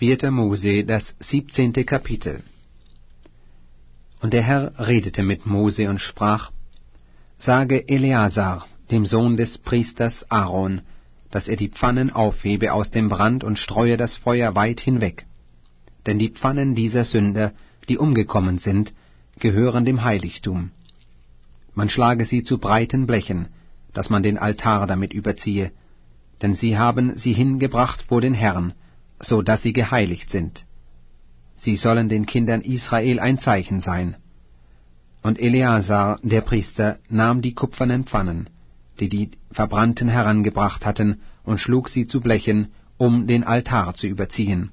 4. Mose, das 17. Kapitel. Und der Herr redete mit Mose und sprach: Sage Eleazar, dem Sohn des Priesters Aaron, dass er die Pfannen aufhebe aus dem Brand und streue das Feuer weit hinweg. Denn die Pfannen dieser Sünder, die umgekommen sind, gehören dem Heiligtum. Man schlage sie zu breiten Blechen, dass man den Altar damit überziehe, denn sie haben sie hingebracht vor den Herrn, so dass sie geheiligt sind. Sie sollen den Kindern Israel ein Zeichen sein. Und Eleazar, der Priester, nahm die kupfernen Pfannen, die die Verbrannten herangebracht hatten, und schlug sie zu Blechen, um den Altar zu überziehen,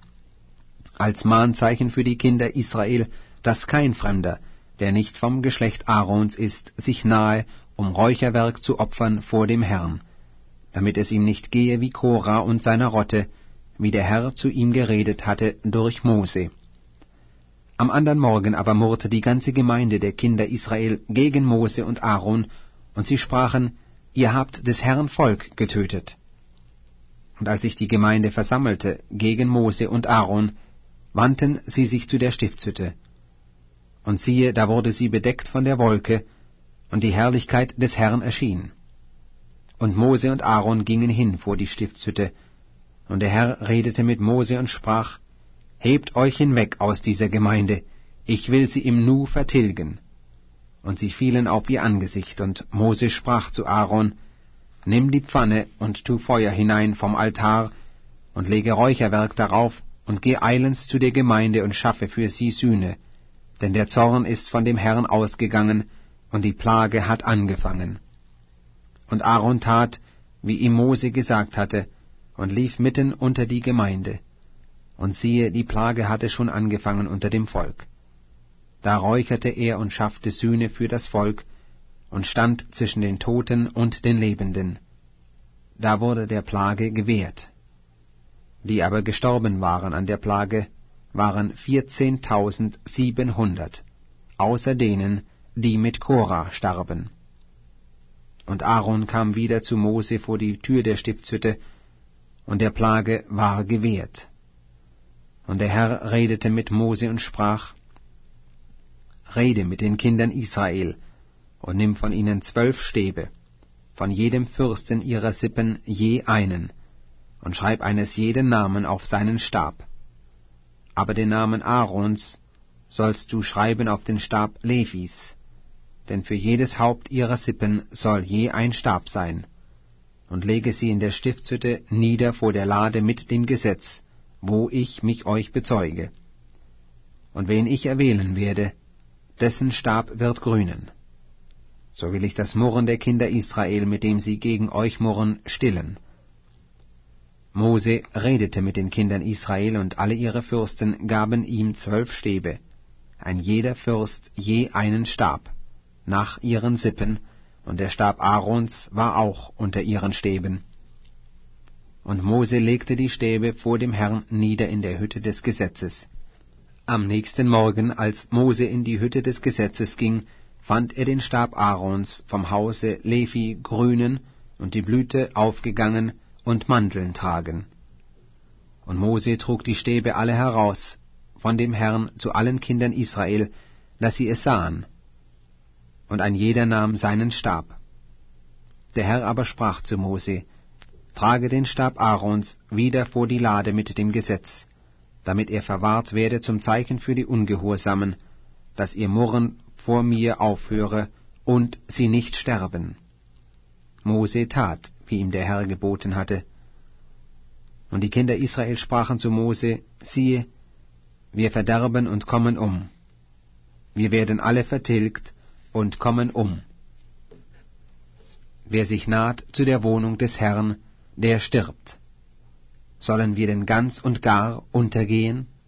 als Mahnzeichen für die Kinder Israel, dass kein Fremder, der nicht vom Geschlecht Aarons ist, sich nahe, um Räucherwerk zu opfern vor dem Herrn, damit es ihm nicht gehe wie Korah und seiner Rotte, wie der Herr zu ihm geredet hatte durch Mose. Am andern Morgen aber murrte die ganze Gemeinde der Kinder Israel gegen Mose und Aaron, und sie sprachen: Ihr habt des Herrn Volk getötet. Und als sich die Gemeinde versammelte gegen Mose und Aaron, wandten sie sich zu der Stiftshütte. Und siehe, da wurde sie bedeckt von der Wolke, und die Herrlichkeit des Herrn erschien. Und Mose und Aaron gingen hin vor die Stiftshütte, und der Herr redete mit Mose und sprach: Hebt euch hinweg aus dieser Gemeinde, ich will sie im Nu vertilgen. Und sie fielen auf ihr Angesicht, und Mose sprach zu Aaron: Nimm die Pfanne und tu Feuer hinein vom Altar, und lege Räucherwerk darauf, und geh eilends zu der Gemeinde und schaffe für sie Sühne, denn der Zorn ist von dem Herrn ausgegangen, und die Plage hat angefangen. Und Aaron tat, wie ihm Mose gesagt hatte, und lief mitten unter die Gemeinde. Und siehe, die Plage hatte schon angefangen unter dem Volk. Da räucherte er und schaffte Sühne für das Volk, und stand zwischen den Toten und den Lebenden. Da wurde der Plage gewehrt. Die aber gestorben waren an der Plage, waren 14.700, außer denen, die mit Korah starben. Und Aaron kam wieder zu Mose vor die Tür der Stiftshütte, und der Plage war gewehrt. Und der Herr redete mit Mose und sprach: Rede mit den Kindern Israel, und nimm von ihnen 12 Stäbe, von jedem Fürsten ihrer Sippen je einen, und schreib eines jeden Namen auf seinen Stab. Aber den Namen Aarons sollst du schreiben auf den Stab Levis, denn für jedes Haupt ihrer Sippen soll je ein Stab sein, und lege sie in der Stiftshütte nieder vor der Lade mit dem Gesetz, wo ich mich euch bezeuge. Und wen ich erwählen werde, dessen Stab wird grünen. So will ich das Murren der Kinder Israel, mit dem sie gegen euch murren, stillen. Mose redete mit den Kindern Israel, und alle ihre Fürsten gaben ihm 12 Stäbe, ein jeder Fürst je einen Stab, nach ihren Sippen, und der Stab Aarons war auch unter ihren Stäben. Und Mose legte die Stäbe vor dem Herrn nieder in der Hütte des Gesetzes. Am nächsten Morgen, als Mose in die Hütte des Gesetzes ging, fand er den Stab Aarons vom Hause Levi grünen und die Blüte aufgegangen und Manteln tragen. Und Mose trug die Stäbe alle heraus von dem Herrn zu allen Kindern Israel, dass sie es sahen. Und ein jeder nahm seinen Stab. Der Herr aber sprach zu Mose: Trage den Stab Aarons wieder vor die Lade mit dem Gesetz, damit er verwahrt werde zum Zeichen für die Ungehorsamen, dass ihr Murren vor mir aufhöre und sie nicht sterben. Mose tat, wie ihm der Herr geboten hatte. Und die Kinder Israel sprachen zu Mose: Siehe, wir verderben und kommen um. Wir werden alle vertilgt und kommen um. Wer sich naht zu der Wohnung des Herrn, der stirbt. Sollen wir denn ganz und gar untergehen?